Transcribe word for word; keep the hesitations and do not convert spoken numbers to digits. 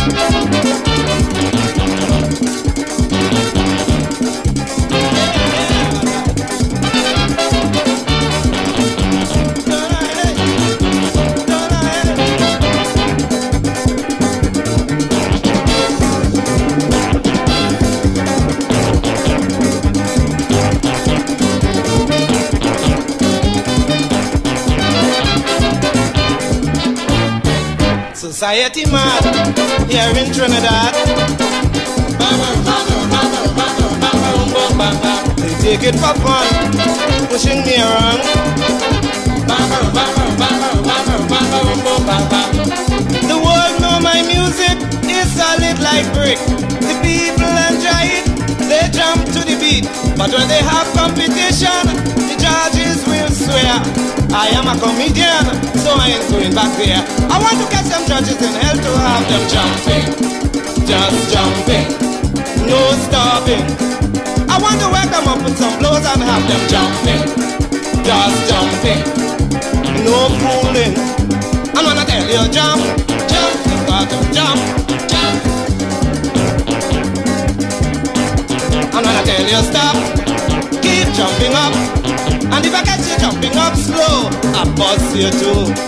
Society mad here in Trinidad. They take it for fun, pushing me around. The world know my music is solid like brick. The people enjoy it, they jump to the beat. But when they have competition, the judges will swear I am a comedian, so I ain't going back there. I want to catch them judges in hell to have them jumping, just jumping, no stopping. I want to wake them up with some blows and have them jumping, just jumping, no fooling. I'm gonna tell you jump, jump, you got to jump, jump. I'm gonna tell you stop, keep jumping up. And if I catch you jumping up slow, I bust you too.